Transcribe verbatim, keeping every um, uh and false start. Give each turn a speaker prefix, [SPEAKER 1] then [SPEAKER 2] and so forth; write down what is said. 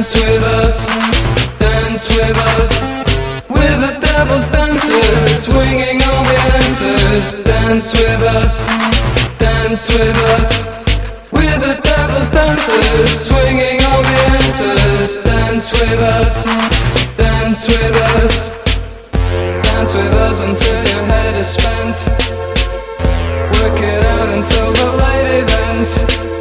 [SPEAKER 1] Dance with us, dance with us. We're the devil's dancers, swinging all the answers. Dance with us, dance with us. We're the devil's dancers, swinging all the answers. Dance with us, dance with us. Dance with us until your head is spent. Work it out until the late event.